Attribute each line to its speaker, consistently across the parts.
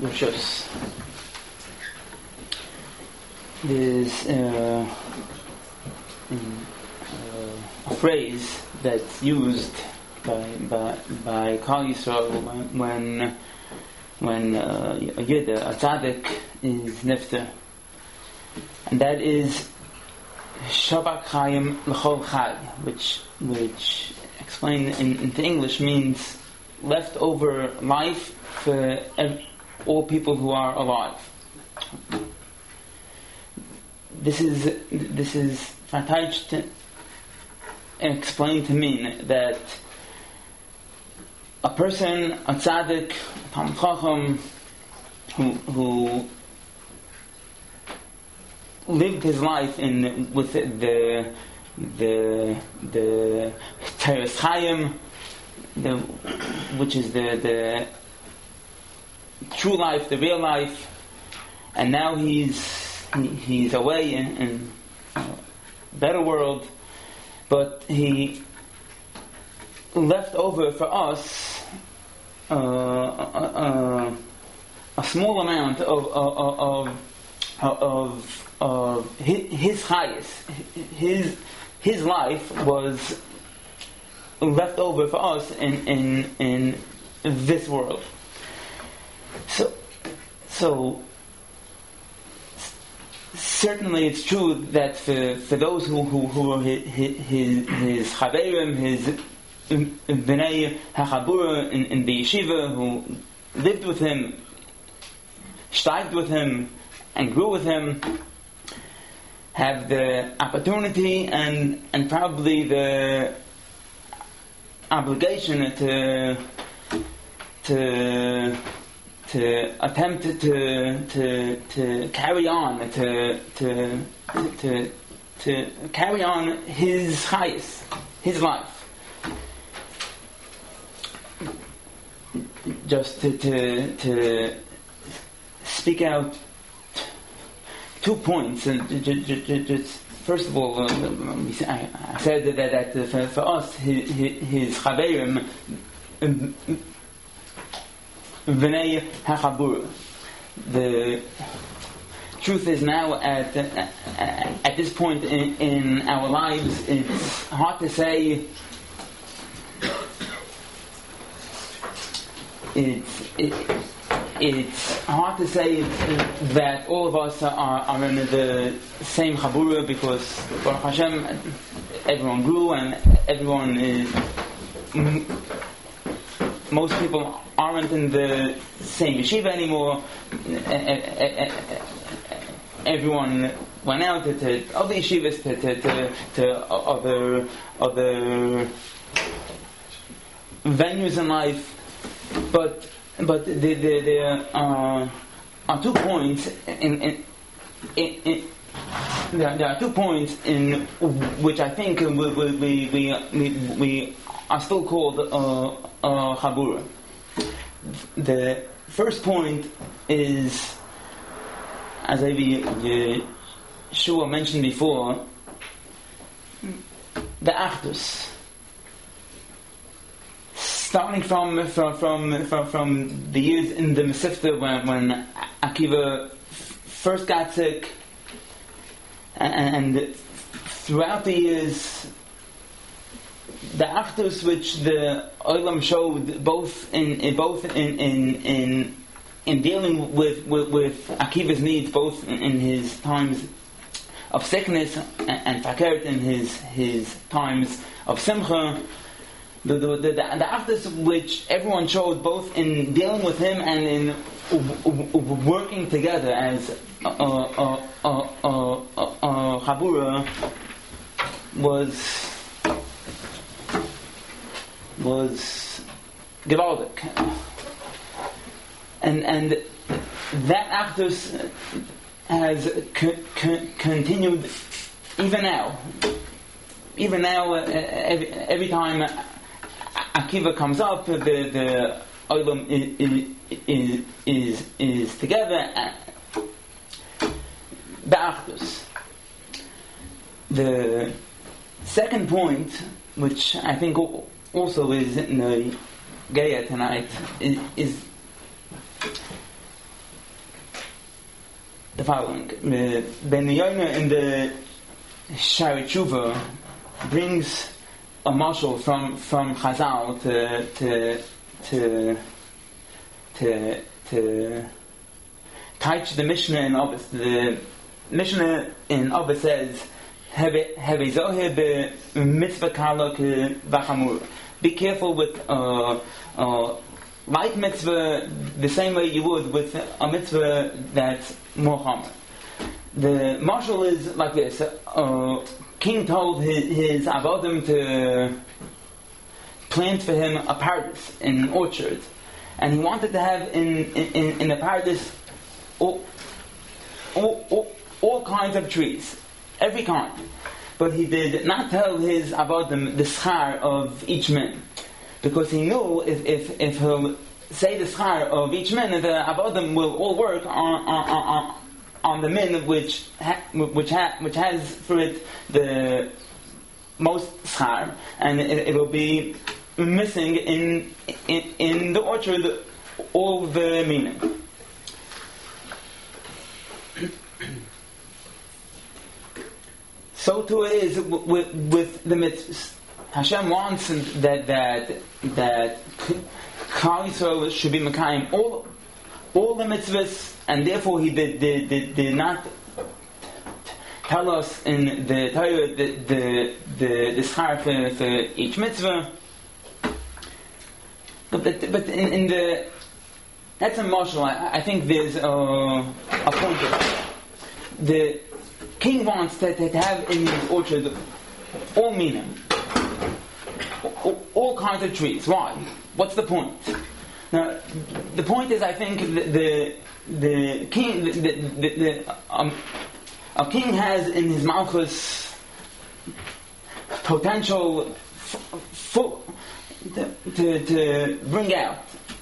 Speaker 1: Rishos. There's a phrase that's used by Kal Yisrael when a Yid, a Tzaddik, is nifter, and that is Shabak Chaim L'chol Chag, which explained into English means leftover life for all people who are alive. This is fatayt explained to mean that a person, a tzaddik, a Talmid Chacham, who lived his life with the Teres Chaim, which is the true life, the real life, and now he's away in a better world, but he left over for us a small amount of his highest. His life was left over for us in this world. So certainly it's true that for those who are his chaverim, his bnei hachabura in the yeshiva, who lived with him, steiged with him, and grew with him, have the opportunity and probably the obligation to attempt to carry on, to carry on his chayis, his life. Just to speak out 2 points, and just first of all, I said that for us, his chaverim, v'nei hachabura. The truth is now at this point in our lives, it's hard to say. It's hard to say that all of us are in the same chabura, because Baruch Hashem, everyone grew and everyone is. Most people aren't in the same yeshiva anymore. Everyone went out to other yeshivas, to other venues in life. But there are 2 points there are 2 points in which I think we are still called chabura. The first point is, as Yeshua mentioned before, the achdus. Starting from the years in the Mesivta when Akiva first got sick, and throughout the years, the achdus which the Olam showed both in dealing with Akiva's needs, both in his times of sickness and fakert in his times of simcha. The achdus which everyone showed both in dealing with him and in working together as a chabura was gewaldig, and that achdus has continued even now. Every time Akiva comes up, the Olam is together. The achdus. The second point, which I think also is in the Geya tonight, is the following. Ben Yoina in the Shari Tshuva brings a mashal from Chazal to teach the Mishnah in Avos. The Mishnah in Avos says, be careful with light mitzvah the same way you would with a mitzvah that's more common. The mashal is like this. King told his avodim to plant for him a paradise in an orchard, and he wanted to have in the paradise all kinds of trees, every kind. But he did not tell his avodim the schar of each min, because he knew if he'll say the schar of each min, the avodim will all work on the min which has for it the most schar, and it'll be missing in the orchard all the meaning. So too it is with the mitzvahs. Hashem wants that Klal Yisrael should be mekayim all the mitzvahs, and therefore he did not tell us in the Torah the schar for each mitzvah. But in the that's a mashal. I think there's a point of it. The king wants to have in his orchard all meaning, all kinds of trees. Why? What's the point? Now, the point is, I think the king, a king has in his malchus potential to bring out,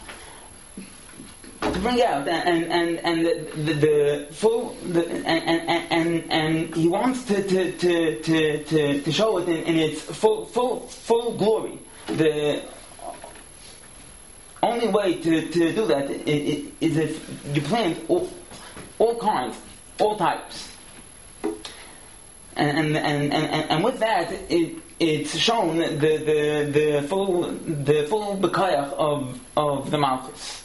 Speaker 1: and he wants to show it in its full glory. The only way to do that is if you plant all kinds, all types, and with that it's shown the full bekayach of the malchus.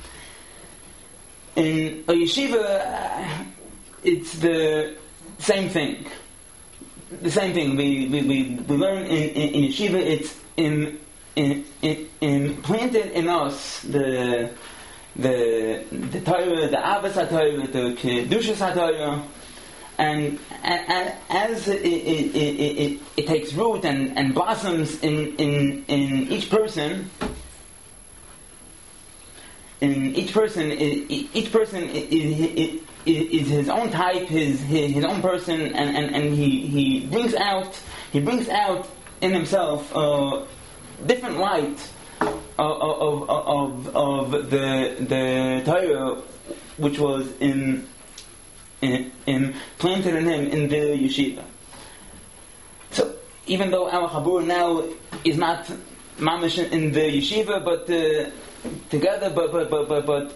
Speaker 1: In a yeshiva, it's the same thing. The same thing. We learn in yeshiva. It's implanted in us the Torah, the Avos HaTorah, the Kedushas HaTorah, and as it takes root and blossoms in each person. In each person is his own type, his own person, and he brings out in himself different light of the Torah, which was planted in him in the yeshiva. So even though our Chabur now is not mamish in the yeshiva, but together, but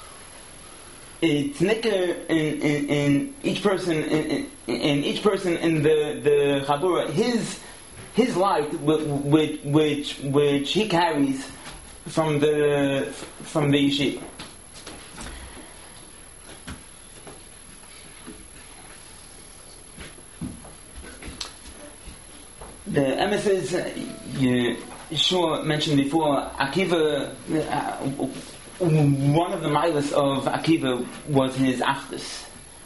Speaker 1: it's nicker in each person in each person in the Chabura, his light which he carries from the yeshiva. The emissaries Yeshua mentioned before, Akiva, one of the milas of Akiva was his achdus.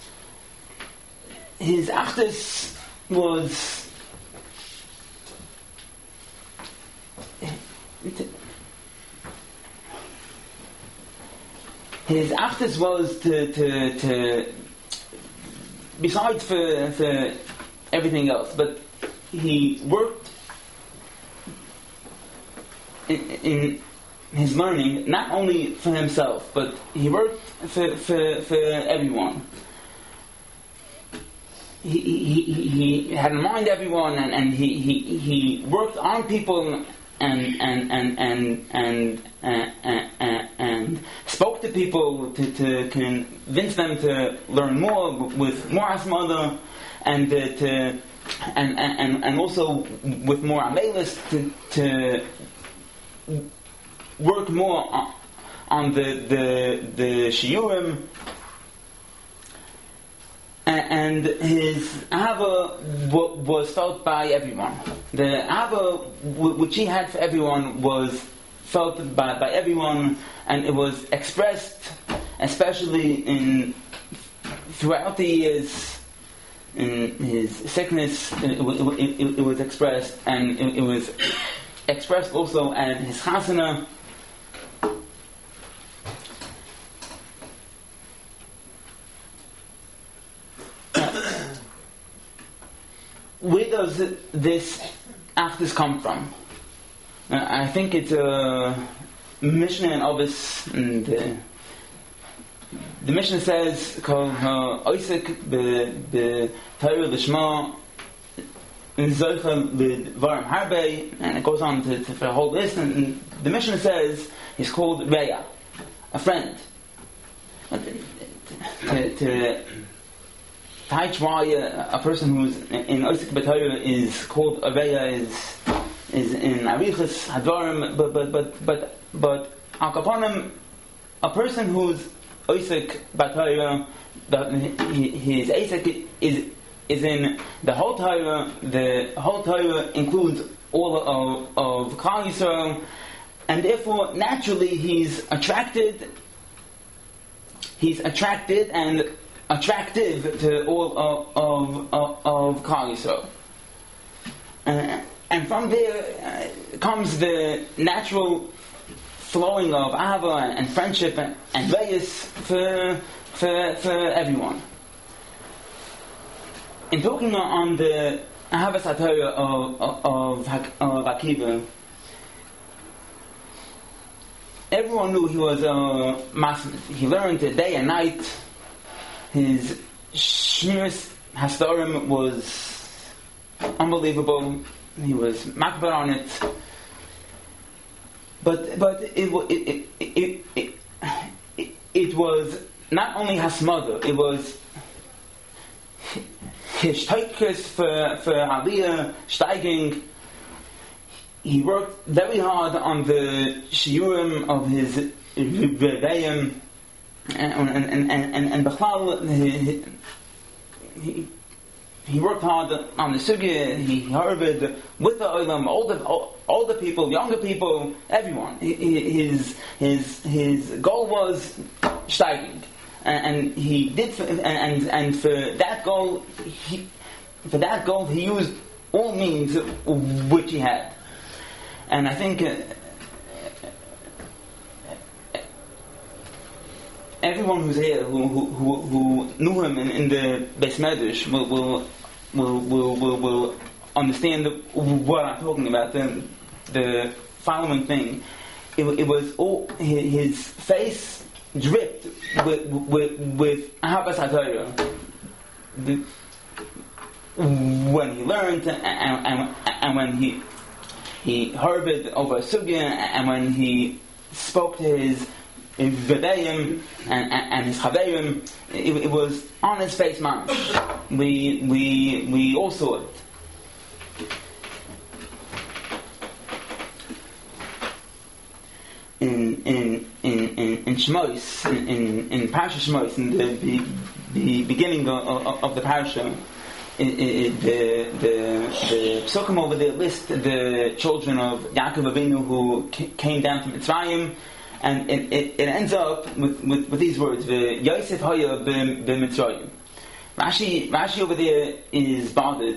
Speaker 1: His achdus was to besides for everything else, but he worked in his learning not only for himself, but he worked for everyone. He had in mind everyone, and he worked on people and spoke to people to convince them to learn more with more asmada, and also with more amelis to work more on the shiurim. And his ahava was felt by everyone. The ahava which he had for everyone was felt by everyone, and it was expressed, especially throughout the years. In his sickness, it was expressed, and it was expressed also at his chasana. Where does this achdus come from? I think it's a Mishnah and Obis, and the Mishnah says, "Kol ha'osek b'Torah l'shma zochel l'dvarim harbe," and it goes on for the whole list. And the Mishnah says he's called Reya, a friend. To teach why a person who's in osek b'Torah is called a Reya is in Arichas Hadvarim, but al kaponim, a person who's Osek B'Torah, his Osek is in the whole Torah. The whole Torah includes all of Klal Yisrael, and therefore naturally he's attracted and attractive to all of Klal Yisrael. And from there comes the natural flowing of ahava and friendship and reyes for everyone. In talking on the ahavas haTorah of Akiva, everyone knew he was a master. He learned day and night. His shmiras hastorim was unbelievable. He was makbar on it. But it was not only hasmada, it was his shtaikos for aliyah, steiging. He worked very hard on the shiurim of his rebbeim, and b'chlal he worked hard on the sugya. He harbored with the olam, older people, younger people, everyone. His goal was steiging, and he did. And for that goal, he used all means which he had. And I think everyone who's here who knew him in the Beis Medrash will understand what I'm talking about. The following thing, it was all his face dripped with ahavas haTorah. When he learned and when he harbored over a sugya, and when he spoke to his Vedeim and his Chaverim, it was on his face, man. We all saw it. In Shmos, in Parsha Shmos, in the beginning of the Parsha, the Psukim over there list the children of Yaakov Avinu who came down from Mitzrayim. And it ends up with these words: "Yosef haya b'Mitzrayim." Rashi over there is bothered.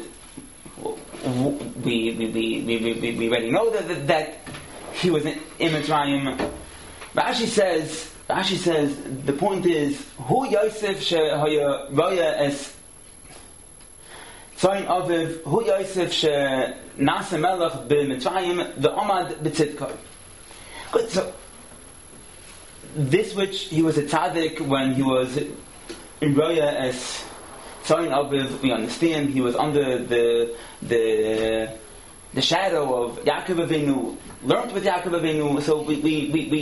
Speaker 1: We already know that he was in Mitzrayim. Rashi says the point is who Yosef she haya raya es tzayin aviv, who Yosef she nasa melech b'Mitzrayim the Amad b'Tzidkah. Good. So this which he was a tzaddik when he was in Roya as Tzayin Aviv, we understand he was under the shadow of Yaakov Avinu, learned with Yaakov Avinu, so we